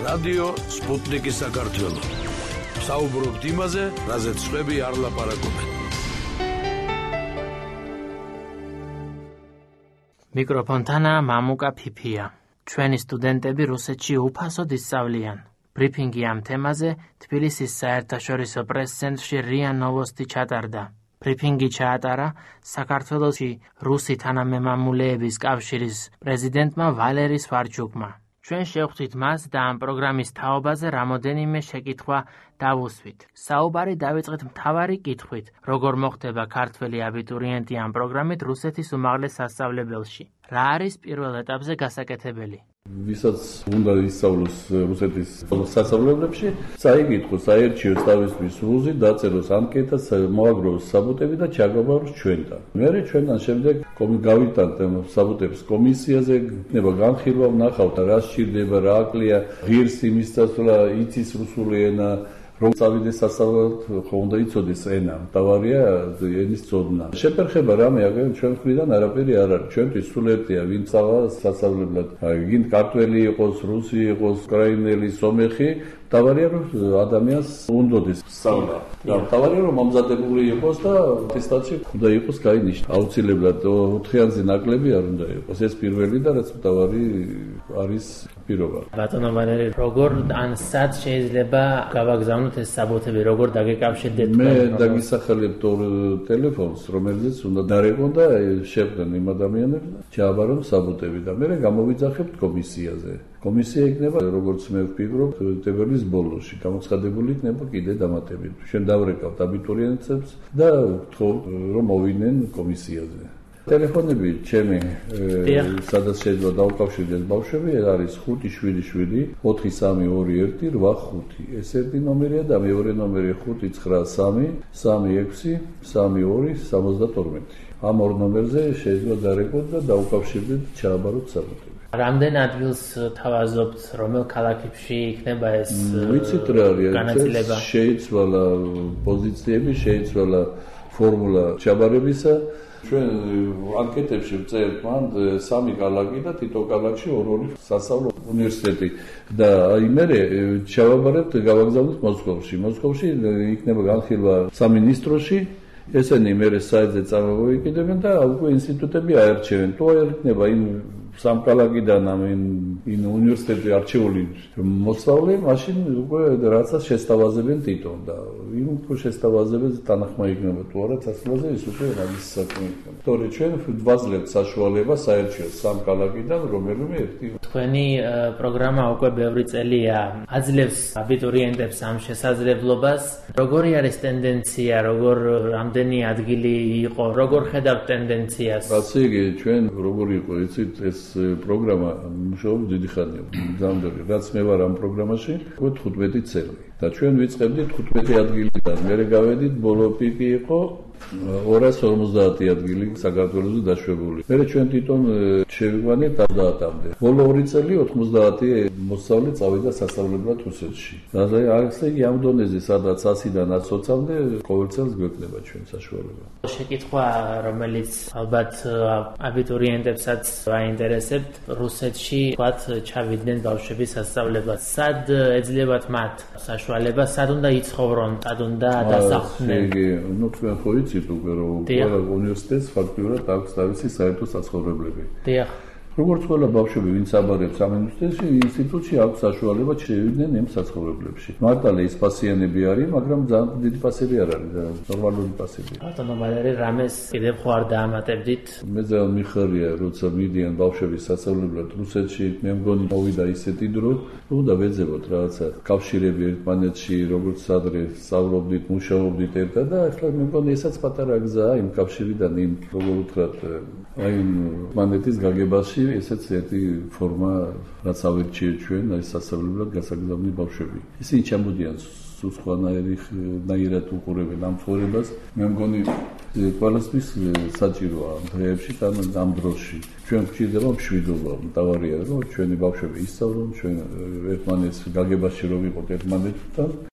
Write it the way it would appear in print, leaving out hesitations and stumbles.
რადიო სპუტნიკი საქართველო. საუბრობთ იმაზე, რაზეც სხვები არ ლაპარაკობენ. მიკროფონთანა მამუკა ფიფია. ჩვენი სტუდენტები რუსეთში უფასოდ ისწავლიან. ბრიფინგი ამ თემაზე თბილისის საერთაშორისო პრეს-ცენტრში რია ნოვოსტი ჩატარდა. ბრიფინგი ჩაატარა საქართველოში რუსი თანამემამულეების კავშირის პრეზიდენტმა ვალერი სვარჩუკმა. ჩვენ შევხვდით მას და ამ პროგრამის თაობაზე რამოდენიმე შეკითხვა დავუსვით. საუბარი დავიწყეთ მთავარი კითხვით, როგორ მოხდება ქართველი აბიტურიენტი ამ პროგრამით რუსეთის უმაღლეს სასწავლებელში. რა არის პირველ ეტაპზე გასაკეთებელი? ვისაც უნდა ისწავლოს რუსეთის სასწავლებლებში, წაიკითხოს, აერჩიოს თავისთვის ვუზი, დაწეროს ანკეტა, მოაგროვოს საბუთები და ჩაგაბაროს ჩვენთან. მერე ჩვენთან შემდეგ გავიტანთ საბუთებს კომისიაზე, იქნება განხილვა, ვნახავთ რა სჭირდება, რა აკლია, ღირს იმის წასვლა, იცის რუსული ენა. რომ წავიდეს სასწავლებლად, ხო უნდა იცოდეს ენა, მთავარია ენის ცოდნა. შეფერხება რამე აგერ ჩვენ მხრიდან არაფერი არ არის. ჩვენთვის სულ ერთია, ვინ წავა სასწავლებლად. გინდ ქართველი იყოს, რუსი იყოს, უკრაინელი, სომეხი, მთავარია რომ ადამიანს უნდოდეს სწავლა. და მთავარია რომ მომზადებული იყოს და ატესტაცი უნდა იყოს გაინიშნა. აუცილებლად 4-იანზე ნაკლები არ უნდა იყოს. ეს პირველი და რაც მთავარი არის პირობა. ბატონო ვალერი, როგორ ან სად შეიძლება გავაგზავნოთ ეს საბუთები, როგორ დაგეკავშირდეთ? მე დაგისახელებთ ორ ტელეფონს, რომელზეც უნდა დარეკონ და შევხვდნენ იმ ადამიანებს და ჩააბარონ საბუთები და მე გამოვიძახებთ კომისიაზე. კომისია იქნება, როგორც მე ვფიქრობ, თებერვლის ბოლოში გამოცხადებული იქნება კიდე დამატებით. ჩვენ დავრეკავთ აბიტურიენტებს და ვთხოვთ, რომ მოვიდნენ კომისიაზე. ტელეფონები ჩემი, სადაც შეიძლება დავუკავშირდეს ბავშვები, არის 577 4321 85. ეს ერთი ნომერია და მეორე ნომერი 593 36 32 72. ამ ორ ნომერზე შეიძლება დარეკოთ და დავუკავშირდეთ, ჩააბაროთ საბუთები. რამდენ ადგილს თავაზობთ, რომელ ქალაქებში იქნება ეს განაწილება? შეიცვალა პოზიციები, შეიცვალა ფორმულა ჩაბარებისა. ჩვენ ანკეტებში ვწერთ მან 3 ქალაქი და თითო ქალაქში ორ-ორი სასწავლო უნივერსიტეტი და იმერე ჩავაბარებთ, გავაგზავნოთ მოსკოვში. მოსკოვში იქნება განხილვა სამინისტროში. ესენი მერე საიტზე წარმოვიეკიდებენ და უკვე ინსტიტუტები აერჩევენ. თუ არ იქნება იმ სამკალაკიდან იმ უნივერსიტეტში არჩეული მოსწავლე, მაშინ უკვე რაღაცას შესთავაზებენ თვითონ და იმ თუ შესთავაზებენ თანახმა იქნება თუ არა სასწავლაზე, ის უკვე რაღაც საქმე იქნება. თორე ჩვენ ვაძლევთ საშუალებას აერჩიოს სამკალაკიდან რომელიმე ერთი. თქვენი პროგრამა უკვე ბევრი წელია აძლევს აბიტურიენტებს ამ შესაძლებლობას. როგორი არის ტენდენცია, რამდენი ადგილი იყო, როგორ ხედავთ ტენდენციას? ასე იგი, ჩვენ როგორი იყო, იცით, ეს პროგრამა მუშაობს დიდი ხანია. ზამთარი, რაც მე ვარ ამ პროგრამაში, უკვე 15 წელი. და ჩვენ ვიწყებდით 15 ადგილიდან. მერე გავედით, ბოლო პიკი იყო 250 ადგილი საქართველოში დაშვებული. მერე ჩვენ თვითონ შევიყვანეთ 30-მდე. ბოლო 2 წელი 90 მოსწავლე წავიდა სასწავლებლად რუსეთში. და ასე იგი ამ დონეზე, სადაც 100-დან 120-მდე ყოველ წელს გვექნება ჩვენ საშუალება. შეკითხვა, რომელიც ალბათ აბიტურიენტებსაც აინტერესებთ, რუსეთში ვთქვათ ჩავიდნენ ბავშვები სასწავლებლად. სად ეძლებათ მათ საშუალება, სად უნდა იცხოვრონ, სად უნდა დასახლდნენ? იგი, თქვენ ხო იცით უკვე რომ ყველა უნივერსიტეტს ფაქტიურად აქვს თავისი საერთო საცხოვრებლები. დიახ. როგორც ყველა ბავშვები, ვინც აბარებს ამ ინსტიტუტში, აქვს საშუალება შევიდნენ იმ საცხოვრებლებში. მარტალე ის პასიანები არის, მაგრამ ძალიან დიდი პასები არ არის, ნორმალური პასები. ბატონო ვალერი, რამეს კიდევ ხო არ დაამატებდით? მე ძალიან მიხარია, როცა მიდიან ბავშვები სასწავლებლად რუსეთში, მე მგონი მოვიდა ისეთი დრო, რომ და ვეძებოთ რაღაცა კავშირები ერთმანეთში, როგორც ადრე სწავლობდით, მუშაობდით ერთად და ახლა მე მგონი ესაც პატარა გზაა იმ კავშირიდან, იმ როგორ ვთქვათ, აი ერთმანეთის გაგებაში. ესეც ერთი ფორმა, რაც ავირჩიეთ ჩვენ, აი სასწავლებლად გასაგზავნილი ბავშვები. ისინი ჩამოდიან სხვანაირად უყურებენ ამ ცხოვრებას. მე მგონი ყველასთვის საჭიროა ამ დღეებში და ამ დროში. ჩვენ გვჭირდება მშვიდობა, მთავარია რომ ჩვენი ბავშვები ისწავლონ, ჩვენ ერთმანეთს გაგებაში რომ ვიყოთ ერთმანეთთან